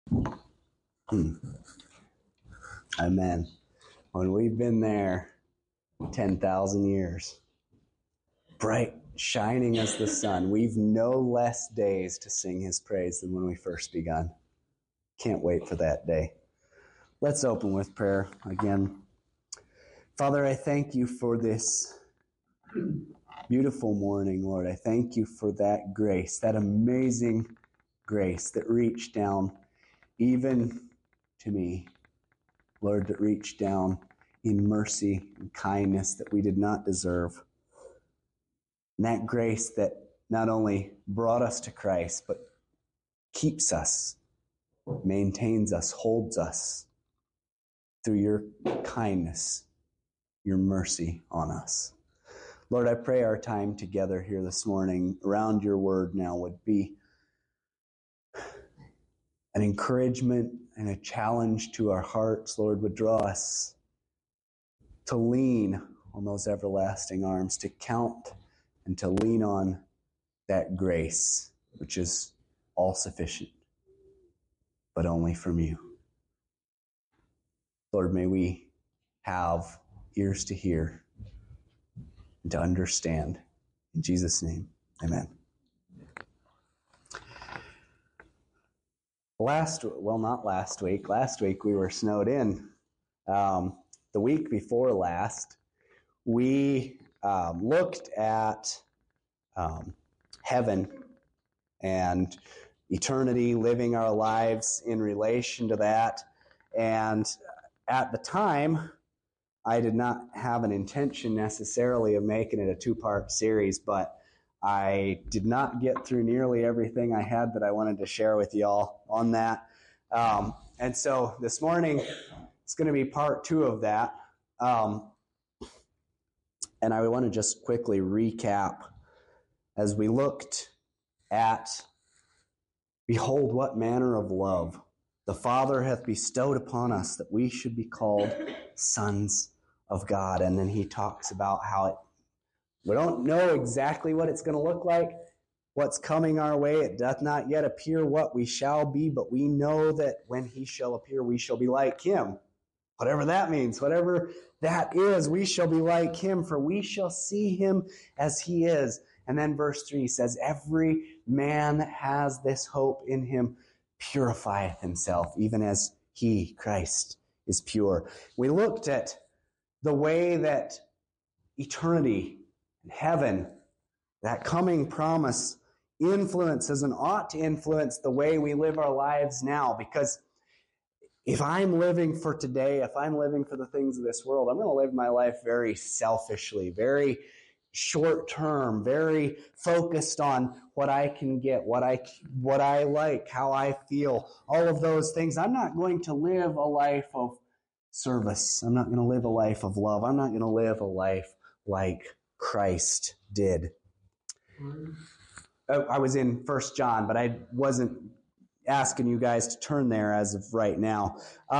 Amen. When we've been there 10,000 years, bright, shining as the sun, we've no less days to sing His praise than when we first begun. Can't wait for that day. Let's open with prayer again. Father, I thank You for this beautiful morning, Lord. I thank You for that grace, that amazing grace that reached down even to me. Lord, that reached down in mercy and kindness that we did not deserve. And that grace that not only brought us to Christ, but keeps us, maintains us, holds us through Your kindness, Your mercy on us. Lord, I pray our time together here this morning around Your word now would be an encouragement and a challenge to our hearts. Lord, would draw us to lean on those everlasting arms, to count and to lean on that grace, which is all sufficient, but only from You. Lord, may we have ears to hear and to understand. In Jesus' name, amen. Last week we were snowed in. The week before last, we looked at heaven and eternity, living our lives in relation to that. And at the time, I did not have an intention necessarily of making it a two-part series, but I did not get through nearly everything I had that I wanted to share with y'all on that. And so this morning, it's going to be part 2 of that. And I want to just quickly recap as we looked at, behold, what manner of love the Father hath bestowed upon us, that we should be called sons of God. And then he talks about how we don't know exactly what it's going to look like, what's coming our way. It doth not yet appear what we shall be, but we know that when He shall appear, we shall be like Him. Whatever that means, whatever that is, we shall be like Him, for we shall see Him as He is. And then verse 3 says, every man that has this hope in Him purifieth himself, even as He, Christ, is pure. We looked at the way that eternity and heaven, that coming promise, influences and ought to influence the way we live our lives now. Because if I'm living for today, if I'm living for the things of this world, I'm going to live my life very selfishly, very short-term, very focused on what I can get, what I like, how I feel, all of those things. I'm not going to live a life of service. I'm not going to live a life of love. I'm not going to live a life like Christ did. I was in 1 John, but I wasn't asking you guys to turn there as of right now.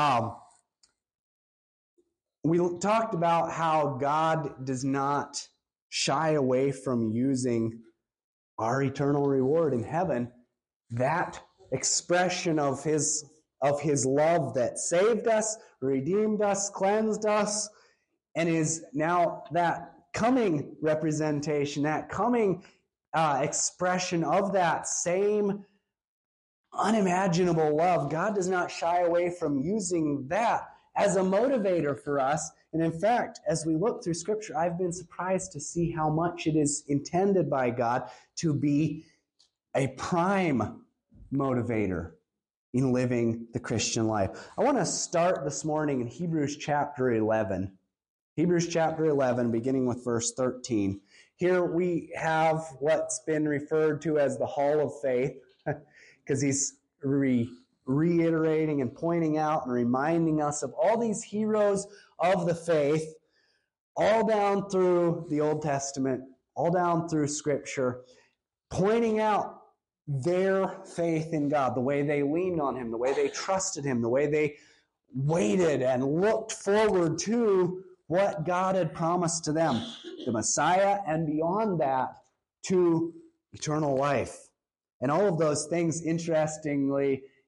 We talked about how God does not shy away from using our eternal reward in heaven, that expression of His love that saved us, redeemed us, cleansed us, and is now that coming representation, that coming expression of that same unimaginable love. God does not shy away from using that as a motivator for us. And in fact, as we look through Scripture, I've been surprised to see how much it is intended by God to be a prime motivator in living the Christian life. I want to start this morning in Hebrews chapter 11. Hebrews chapter 11, beginning with verse 13. Here we have what's been referred to as the Hall of Faith, because he's reiterating and pointing out and reminding us of all these heroes of the faith, all down through the Old Testament, all down through Scripture, pointing out their faith in God, the way they leaned on Him, the way they trusted Him, the way they waited and looked forward to what God had promised to them, the Messiah, and beyond that, to eternal life. And all of those things, interestingly,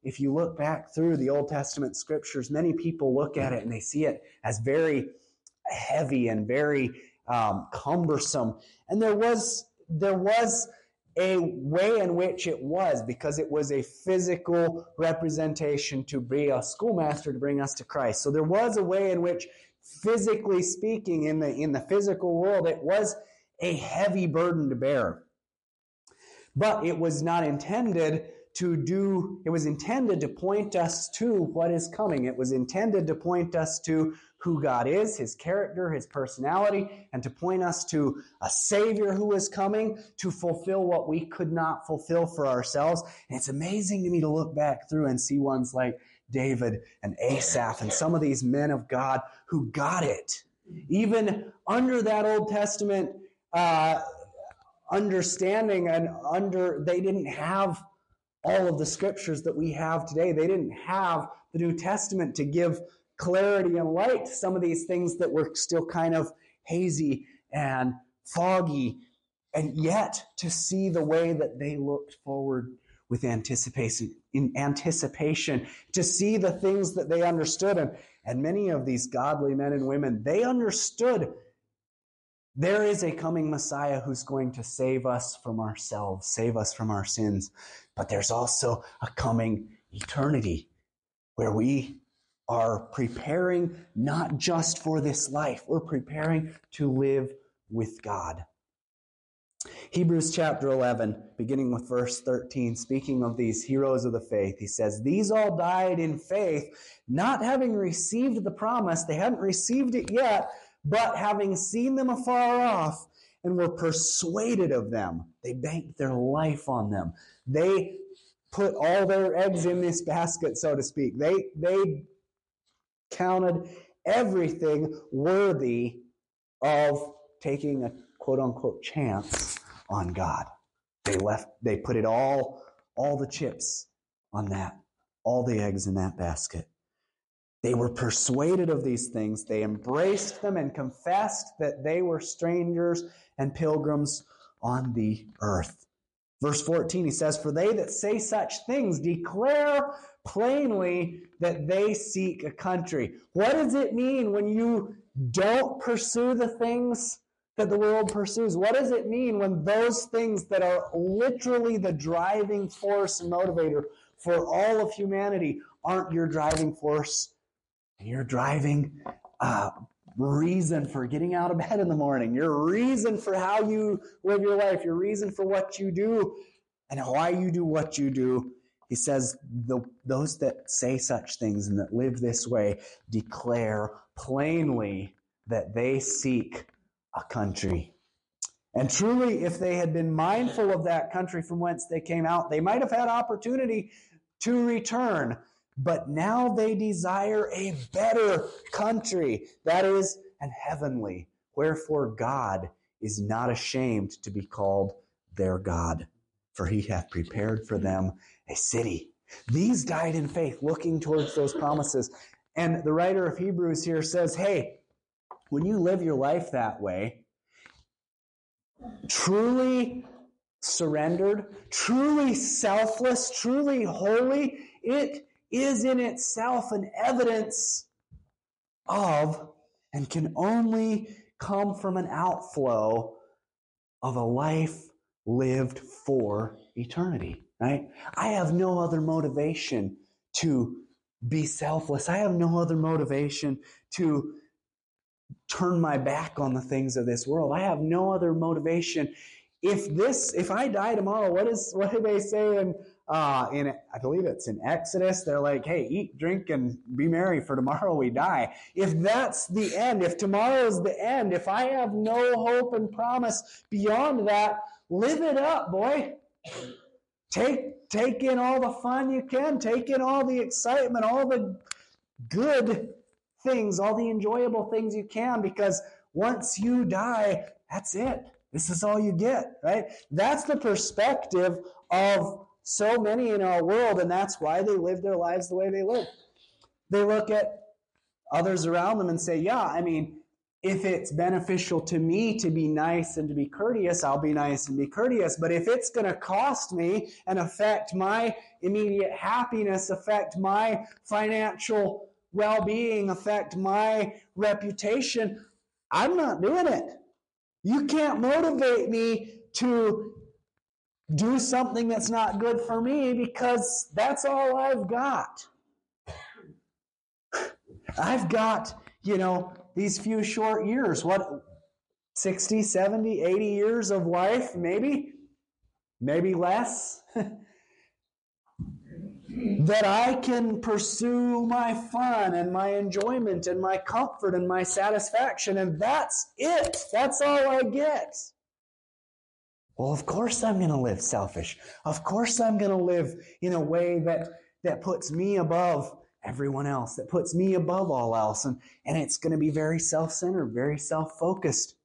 if you look back through the Old Testament scriptures, many people look at it and they see it as very heavy and very cumbersome. And there was a way in which it was, because it was a physical representation to be a schoolmaster to bring us to Christ. So there was a way in which, physically speaking, in the physical world, it was a heavy burden to bear. But it was not intended it was intended to point us to what is coming. It was intended to point us to who God is, His character, His personality, and to point us to a Savior who is coming to fulfill what we could not fulfill for ourselves. And it's amazing to me to look back through and see ones like David and Asaph and some of these men of God who got it. Even under that Old Testament understanding they didn't have all of the scriptures that we have today. They didn't have the New Testament to give clarity and light to some of these things that were still kind of hazy and foggy, and yet to see the way that they looked forward with anticipation, to see the things that they understood. And many of these godly men and women, they understood there is a coming Messiah who's going to save us from ourselves, save us from our sins. But there's also a coming eternity where we are preparing not just for this life, we're preparing to live with God. Hebrews chapter 11, beginning with verse 13, speaking of these heroes of the faith, he says, "These all died in faith, not having received the promise," they hadn't received it yet, "but having seen them afar off, and were persuaded of them." They banked their life on them. They put all their eggs in this basket, so to speak. They counted everything worthy of taking a quote-unquote chance on God. They put it all the chips on that, all the eggs in that basket. They were persuaded of these things. They embraced them and confessed that they were strangers and pilgrims on the earth. Verse 14, he says, "For they that say such things declare plainly that they seek a country." What does it mean when you don't pursue the things that the world pursues? What does it mean when those things that are literally the driving force and motivator for all of humanity aren't your driving force and your driving reason for getting out of bed in the morning, your reason for how you live your life, your reason for what you do and why you do what you do? He says, those that say such things and that live this way declare plainly that they seek a country. And truly, if they had been mindful of that country from whence they came out, they might have had opportunity to return. But now they desire a better country, that is, an heavenly. Wherefore God is not ashamed to be called their God, for He hath prepared for them a city. These died in faith, looking towards those promises. And the writer of Hebrews here says, hey, when you live your life that way, truly surrendered, truly selfless, truly holy, it is in itself an evidence of, and can only come from an outflow of a life lived for eternity, right? I have no other motivation to be selfless. I have no other motivation to turn my back on the things of this world. I have no other motivation. If I die tomorrow, what do they say in I believe it's in Exodus? They're like, hey, eat, drink, and be merry, for tomorrow we die. If that's the end, if tomorrow is the end, if I have no hope and promise beyond that, live it up, boy. Take in all the fun you can. Take in all the excitement, all the good things, all the enjoyable things you can, because once you die, that's it. This is all you get, right? That's the perspective of so many in our world, and that's why they live their lives the way they live. They look at others around them and say, yeah, I mean, if it's beneficial to me to be nice and to be courteous, I'll be nice and be courteous. But if it's going to cost me and affect my immediate happiness, affect my financial well-being, affect my reputation, I'm not doing it. You can't motivate me to do something that's not good for me, because that's all I've got. I've got, these few short years, 60, 70, 80 years of life, maybe less, that I can pursue my fun and my enjoyment and my comfort and my satisfaction, and that's it. That's all I get. Well, of course I'm going to live selfish. Of course I'm going to live in a way that puts me above everyone else, that puts me above all else, and it's going to be very self-centered, very self-focused.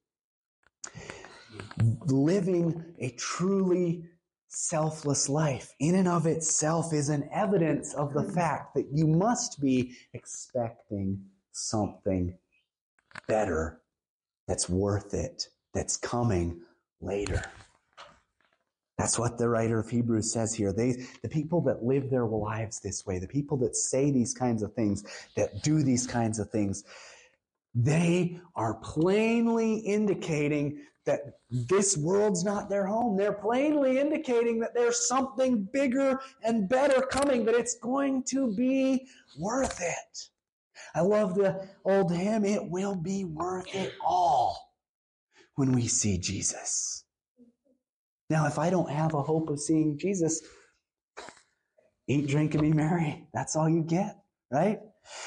Living a truly selfless life in and of itself is an evidence of the fact that you must be expecting something better that's worth it, that's coming later. That's what the writer of Hebrews says here. The people that live their lives this way, the people that say these kinds of things, that do these kinds of things, they are plainly indicating that this world's not their home. They're plainly indicating that there's something bigger and better coming, that it's going to be worth it. I love the old hymn, "It will be worth it all when we see Jesus." Now, if I don't have a hope of seeing Jesus, eat, drink, and be merry. That's all you get, right?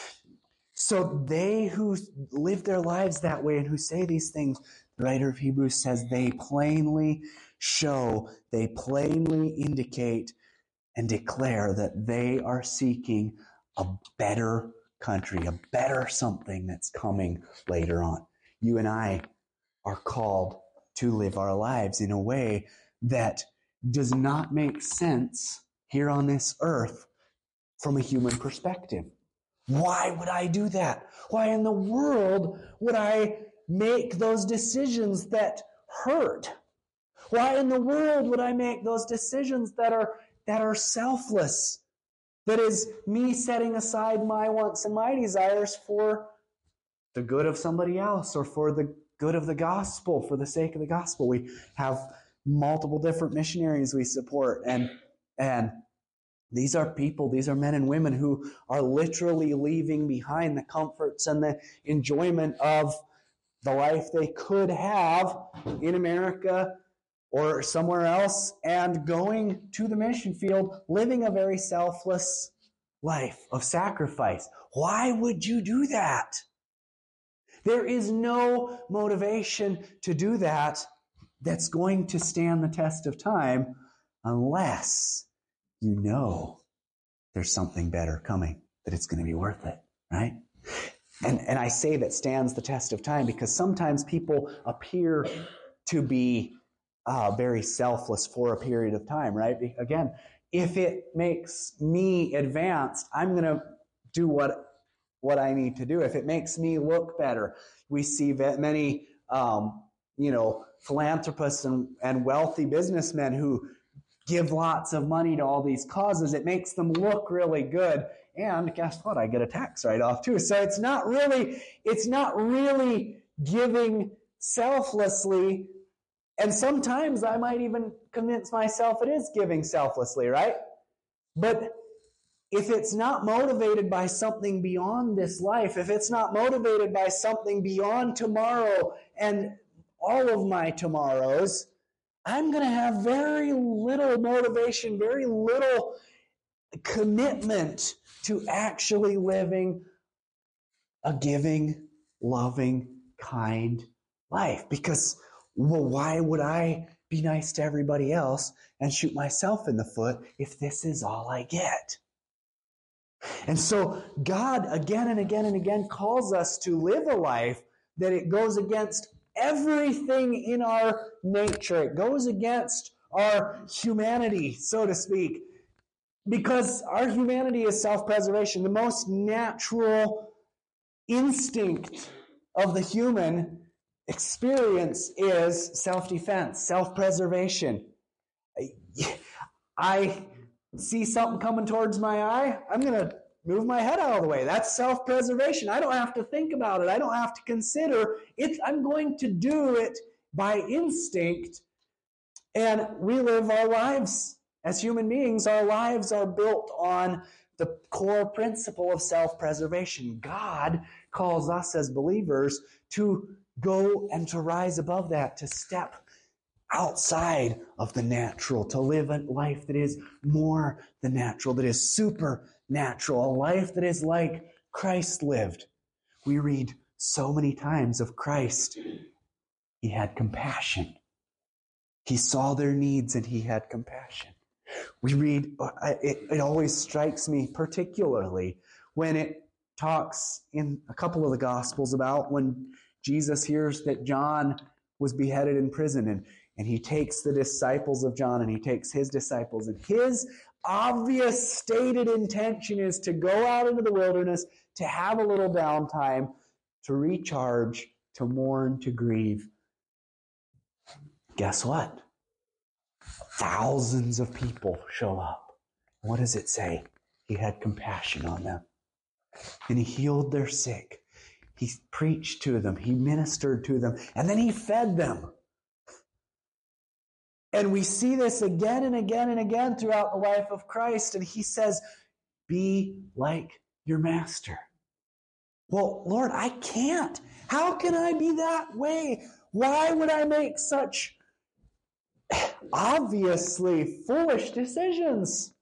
So they who live their lives that way and who say these things, the writer of Hebrews says they plainly show, they plainly indicate and declare that they are seeking a better country, a better something that's coming later on. You and I are called to live our lives in a way that does not make sense here on this earth from a human perspective. Why would I do that? Why in the world would I make those decisions that hurt? Why in the world would I make those decisions that are selfless? That is me setting aside my wants and my desires for the good of somebody else, or for the good of the gospel, for the sake of the gospel. We have multiple different missionaries we support, and these are people, these are men and women who are literally leaving behind the comforts and the enjoyment of the life they could have in America or somewhere else, and going to the mission field, living a very selfless life of sacrifice. Why would you do that? There is no motivation to do that that's going to stand the test of time unless you know there's something better coming, that it's going to be worth it, right? And I say that stands the test of time because sometimes people appear to be very selfless for a period of time, right? Again, if it makes me advanced, I'm going to do what I need to do. If it makes me look better, we see that many philanthropists and wealthy businessmen who give lots of money to all these causes. It makes them look really good. And guess what? I get a tax write-off too. So it's not really giving selflessly. And sometimes I might even convince myself it is giving selflessly, right? But if it's not motivated by something beyond this life, if it's not motivated by something beyond tomorrow and all of my tomorrows, I'm going to have very little motivation, very little commitment to actually living a giving, loving, kind life. Because, well, why would I be nice to everybody else and shoot myself in the foot if this is all I get? And so God again and again and again calls us to live a life that it goes against everything in our nature. It goes against our humanity, so to speak, because our humanity is self-preservation. The most natural instinct of the human experience is self-defense, self-preservation. I see something coming towards my eye, I'm going to move my head out of the way. That's self-preservation. I don't have to think about it. I don't have to consider it. I'm going to do it by instinct. And we live our lives as human beings. Our lives are built on the core principle of self-preservation. God calls us as believers to go and to rise above that, to step outside of the natural, to live a life that is more than natural, that is supernatural, a life that is like Christ lived. We read so many times of Christ. He had compassion. He saw their needs and he had compassion. We read, it always strikes me particularly when it talks in a couple of the Gospels about when Jesus hears that John was beheaded in prison, and he takes the disciples of John and he takes his disciples, and his obvious stated intention is to go out into the wilderness, to have a little downtime, to recharge, to mourn, to grieve. Guess what? Thousands of people show up. What does it say? He had compassion on them. And he healed their sick. He preached to them. He ministered to them. And then he fed them. And we see this again and again and again throughout the life of Christ. And he says, be like your master. Well, Lord, I can't. How can I be that way? Why would I make such obviously foolish decisions?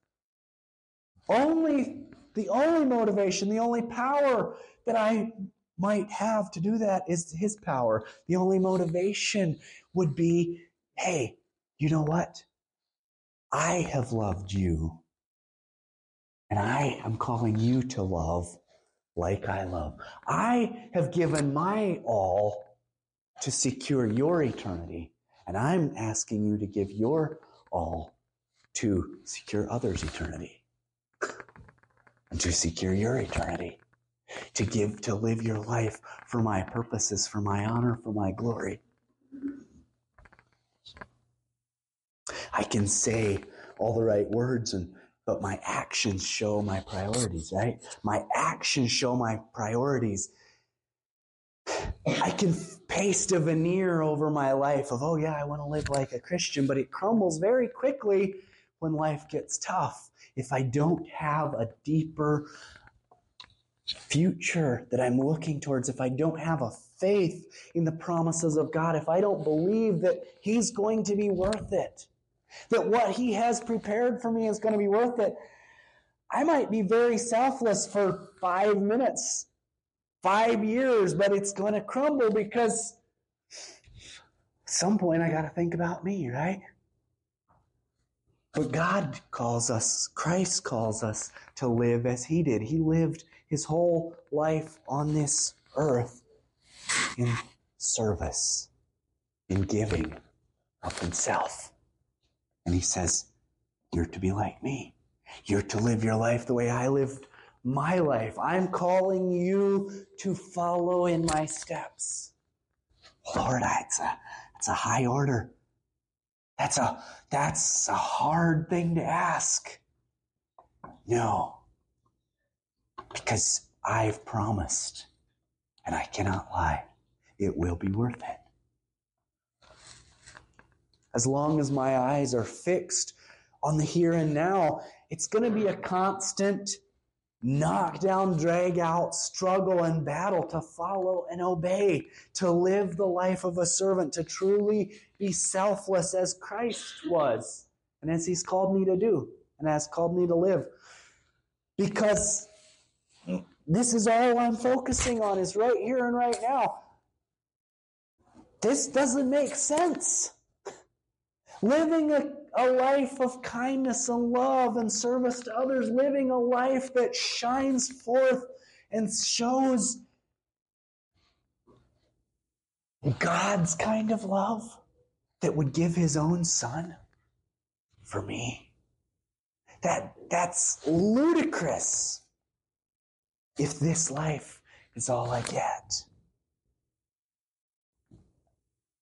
The only motivation, the only power that I might have to do that is his power. The only motivation would be, hey, you know what? I have loved you, and I am calling you to love like I love. I have given my all to secure your eternity, and I'm asking you to give your all to secure others' eternity, and to secure your eternity, to live your life for my purposes, for my honor, for my glory. I can say all the right words, but my actions show my priorities, right? My actions show my priorities. I can paste a veneer over my life of, oh yeah, I want to live like a Christian, but it crumbles very quickly when life gets tough. If I don't have a deeper future that I'm looking towards, if I don't have a faith in the promises of God, if I don't believe that He's going to be worth it, that what He has prepared for me is going to be worth it, I might be very selfless for 5 minutes, 5 years, but it's going to crumble because at some point I got to think about me, right? But God calls us, Christ calls us to live as He did. He lived His whole life on this earth in service, in giving of Himself. And He says, you're to be like me. You're to live your life the way I lived my life. I'm calling you to follow in my steps. Lord, it's a high order. That's a hard thing to ask. No, because I've promised, and I cannot lie, it will be worth it. As long as my eyes are fixed on the here and now, it's going to be a constant knock down, drag out, struggle and battle to follow and obey, to live the life of a servant, to truly be selfless as Christ was, and as He's called me to do, and has called me to live. Because this is all I'm focusing on, is right here and right now. This doesn't make sense. Living a life of kindness and love and service to others, living a life that shines forth and shows God's kind of love that would give His own Son for me. That's ludicrous if this life is all I get.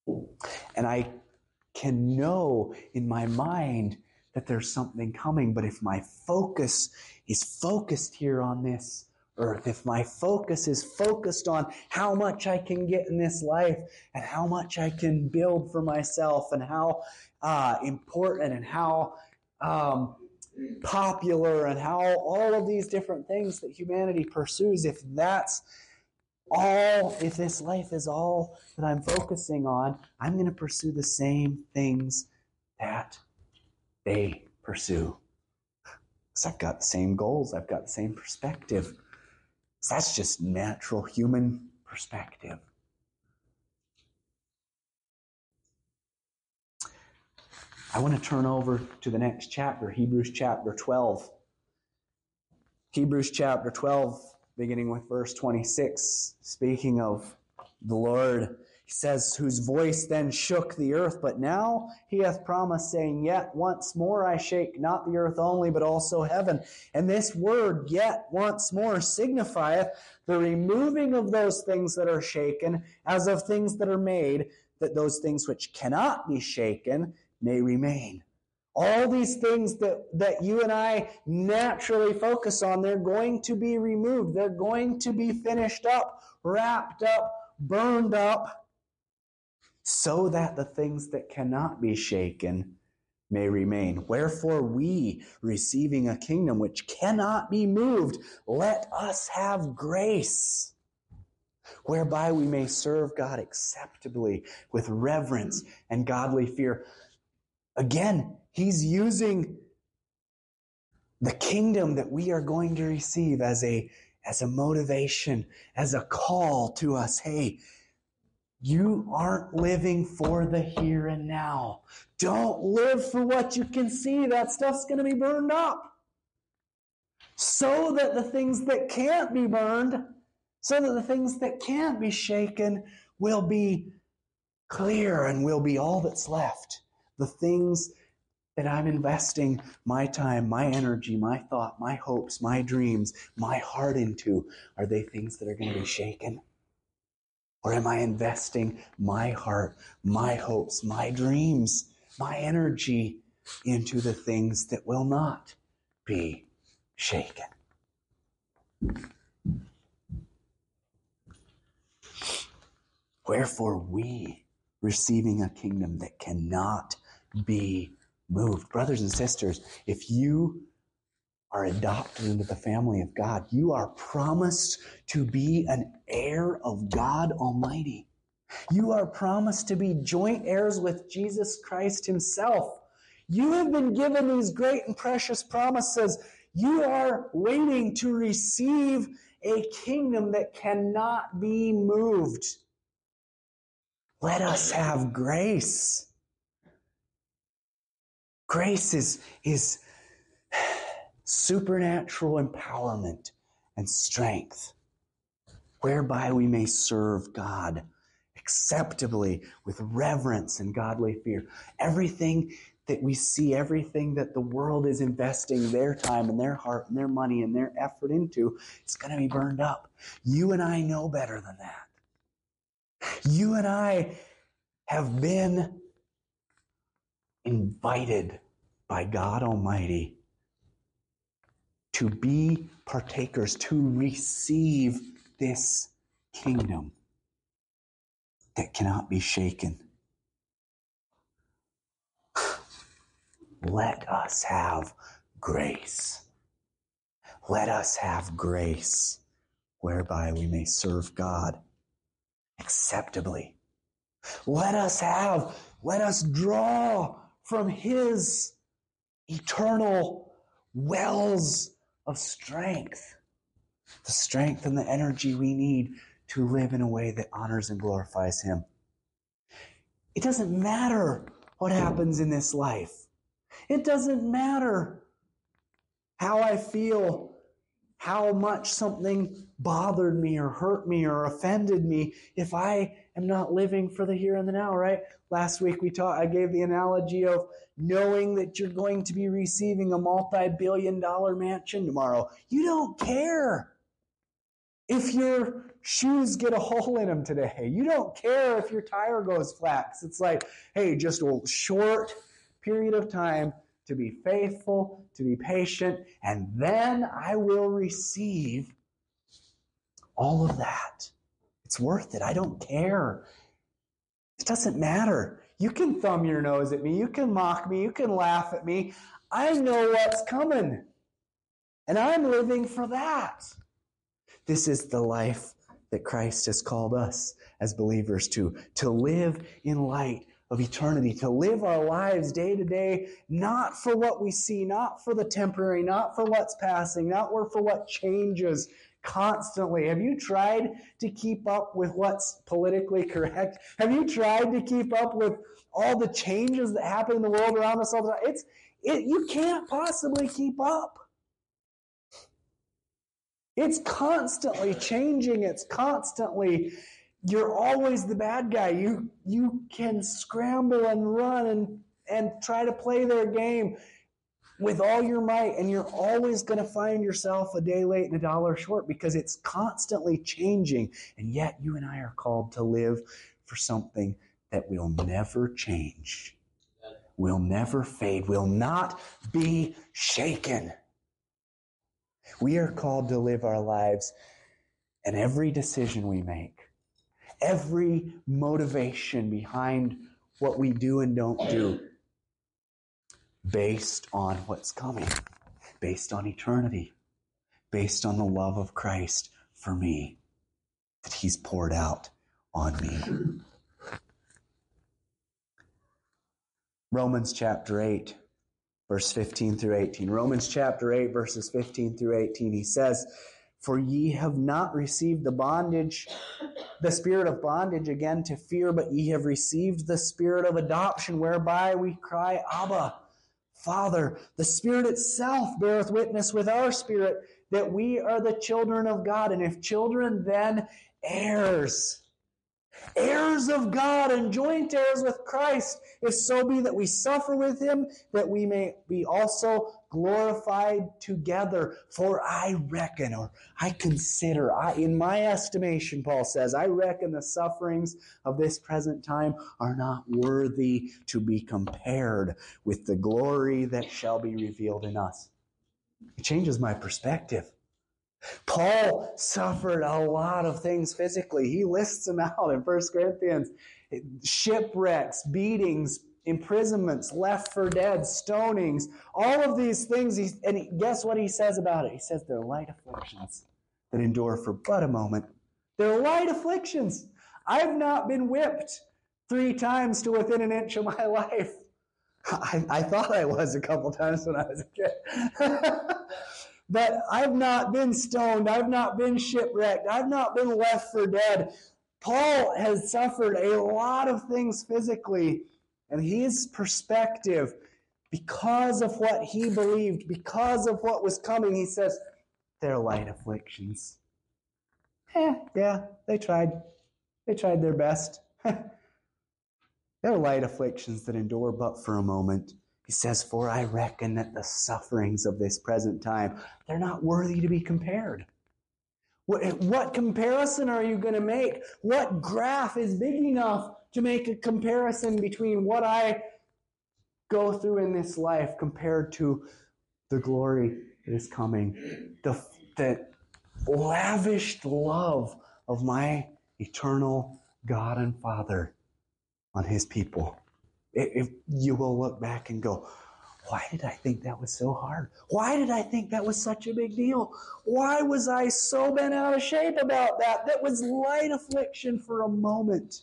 And I can know in my mind that there's something coming, but if my focus is focused here on this earth, if my focus is focused on how much I can get in this life and how much I can build for myself and how important and how popular and how all of these different things that humanity pursues, if this life is all that I'm focusing on, I'm going to pursue the same things that they pursue. Because I've got the same goals, I've got the same perspective. That's just natural human perspective. I want to turn over to the next chapter, Hebrews chapter 12. Hebrews chapter 12, beginning with verse 26, speaking of the Lord, he says, whose voice then shook the earth, but now he hath promised, saying, yet once more I shake not the earth only, but also heaven. And this word, yet once more, signifieth the removing of those things that are shaken, as of things that are made, that those things which cannot be shaken may remain. All these things that you and I naturally focus on, they're going to be removed. They're going to be finished up, wrapped up, burned up, so that the things that cannot be shaken may remain. Wherefore we, receiving a kingdom which cannot be moved, let us have grace, whereby we may serve God acceptably with reverence and godly fear. Again, he's using the kingdom that we are going to receive as a motivation, as a call to us. Hey, you aren't living for the here and now. Don't live for what you can see. That stuff's going to be burned up. So that the things that can't be burned, so that the things that can't be shaken will be clear and will be all that's left. The things that I'm investing my time, my energy, my thought, my hopes, my dreams, my heart into, are they things that are going to be shaken? Or am I investing my heart, my hopes, my dreams, my energy into the things that will not be shaken? Wherefore we, receiving a kingdom that cannot be moved. Brothers and sisters, if you are adopted into the family of God, you are promised to be an heir of God Almighty. You are promised to be joint heirs with Jesus Christ himself. You have been given these great and precious promises. You are waiting to receive a kingdom that cannot be moved. Let us have grace. Grace is supernatural empowerment and strength, whereby we may serve God acceptably with reverence and godly fear. Everything that we see, everything that the world is investing their time and their heart and their money and their effort into, is going to be burned up. You and I know better than that. You and I have been invited by God Almighty to be partakers, to receive this kingdom that cannot be shaken. Let us have grace. Let us have grace whereby we may serve God acceptably. Let us draw from his eternal wells of strength, the strength and the energy we need to live in a way that honors and glorifies him. It doesn't matter what happens in this life. It doesn't matter how I feel, how much something bothered me or hurt me or offended me, if I am not living for the here and the now, right? Last week I gave the analogy of knowing that you're going to be receiving a multi-billion-dollar mansion tomorrow. You don't care if you're shoes get a hole in them today. You don't care if your tire goes flat. It's like, hey, just a short period of time to be faithful, to be patient, and then I will receive all of that. It's worth it. I don't care. It doesn't matter. You can thumb your nose at me. You can mock me. You can laugh at me. I know what's coming. And I'm living for that. This is the life that Christ has called us as believers to live in light of eternity, to live our lives day to day, not for what we see, not for the temporary, not for what's passing, not for what changes constantly. Have you tried to keep up with what's politically correct? Have you tried to keep up with all the changes that happen in the world around us all the time? You can't possibly keep up. It's constantly changing. It's constantly, you're always the bad guy. You can scramble and run and try to play their game with all your might, and you're always going to find yourself a day late and a dollar short because it's constantly changing. And yet you and I are called to live for something that will never change, will never fade, will not be shaken. We are called to live our lives, and every decision we make, every motivation behind what we do and don't do, based on what's coming, based on eternity, based on the love of Christ for me that He's poured out on me. Romans chapter 8, verse 15 through 18. Romans chapter 8, verses 15 through 18. He says, "For ye have not received the spirit of bondage again to fear, but ye have received the spirit of adoption, whereby we cry, Abba, Father. The Spirit itself beareth witness with our spirit that we are the children of God. And if children, then heirs. Heirs of God and joint heirs with Christ, if so be that we suffer with Him, that we may be also glorified together. For I reckon, or I consider, in my estimation, Paul says, I reckon the sufferings of this present time are not worthy to be compared with the glory that shall be revealed in us." It changes my perspective. Paul suffered a lot of things physically. He lists them out in 1 Corinthians. Shipwrecks, beatings, imprisonments, left for dead, stonings, all of these things. Guess what he says about it? He says they're light afflictions that endure for but a moment. They're light afflictions. I've not been whipped 3 times to within an inch of my life. I thought I was a couple times when I was a kid. But I've not been stoned. I've not been shipwrecked. I've not been left for dead. Paul has suffered a lot of things physically, and his perspective, because of what he believed, because of what was coming, he says, they're light afflictions. Yeah, they tried. They tried their best. They're light afflictions that endure but for a moment. He says, for I reckon that the sufferings of this present time, they're not worthy to be compared. What comparison are you going to make? What graph is big enough to make a comparison between what I go through in this life compared to the glory that is coming? The lavished love of my eternal God and Father on His people. If you will look back and go, why did I think that was so hard? Why did I think that was such a big deal? Why was I so bent out of shape about that? That was light affliction for a moment.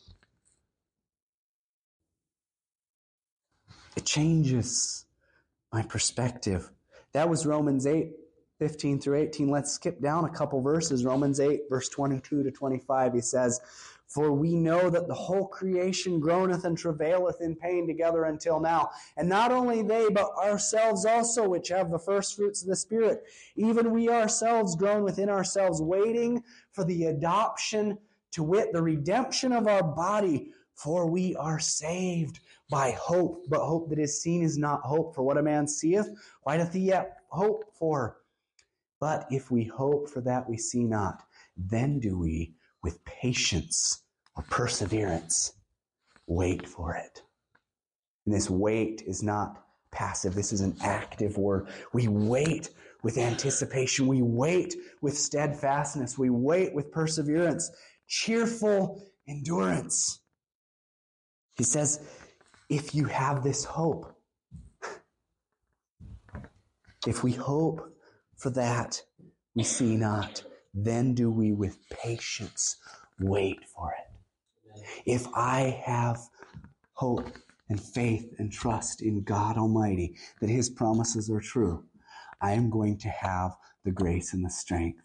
It changes my perspective. That was Romans 8, 15 through 18. Let's skip down a couple verses. Romans 8, verse 22 to 25, he says, for we know that the whole creation groaneth and travaileth in pain together until now. And not only they, but ourselves also, which have the first fruits of the Spirit, even we ourselves groan within ourselves, waiting for the adoption, to wit, the redemption of our body. For we are saved by hope. But hope that is seen is not hope. For what a man seeth, why doth he yet hope for? But if we hope for that we see not, then do we with patience or perseverance, wait for it. And this wait is not passive. This is an active word. We wait with anticipation. We wait with steadfastness. We wait with perseverance, cheerful endurance. He says, if you have this hope, if we hope for that we see not, then do we with patience wait for it. If I have hope and faith and trust in God Almighty, that His promises are true, I am going to have the grace and the strength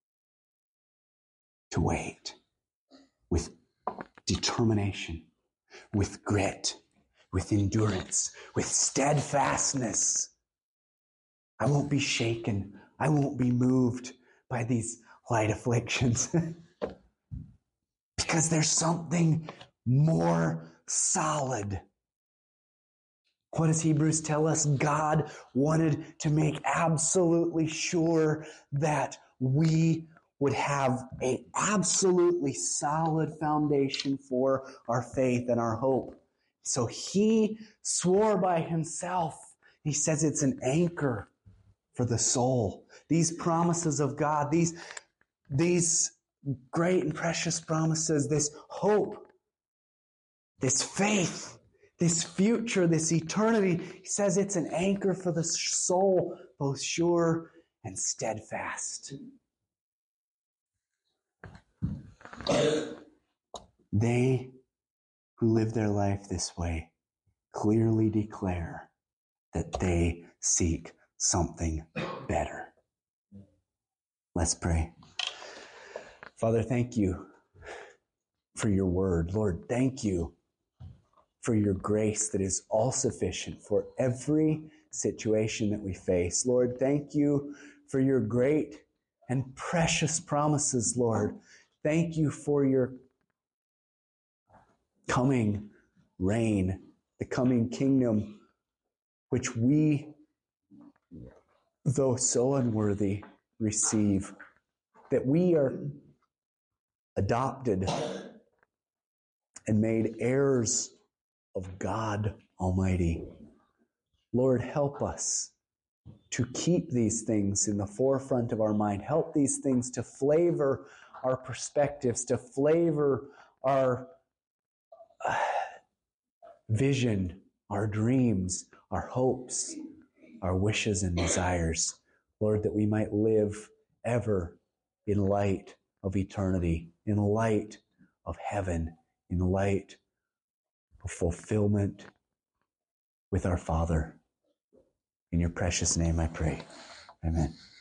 to wait with determination, with grit, with endurance, with steadfastness. I won't be shaken. I won't be moved by these light afflictions because there's something more solid. What does Hebrews tell us? God wanted to make absolutely sure that we would have an absolutely solid foundation for our faith and our hope. So He swore by Himself. He says it's an anchor for the soul. These promises of God, these great and precious promises, this hope, this faith, this future, this eternity, He says it's an anchor for the soul, both sure and steadfast. They who live their life this way clearly declare that they seek something better. Let's pray. Father, thank you for your word. Lord, thank you for your grace that is all sufficient for every situation that we face. Lord, thank you for your great and precious promises, Lord. Thank you for your coming reign, the coming kingdom, which we, though so unworthy, receive, that we are adopted and made heirs of God Almighty. Lord, help us to keep these things in the forefront of our mind. Help these things to flavor our perspectives, to flavor our vision, our dreams, our hopes, our wishes and desires. Lord, that we might live ever in light of eternity, in light of heaven, in light of fulfillment with our Father. In your precious name I pray. Amen.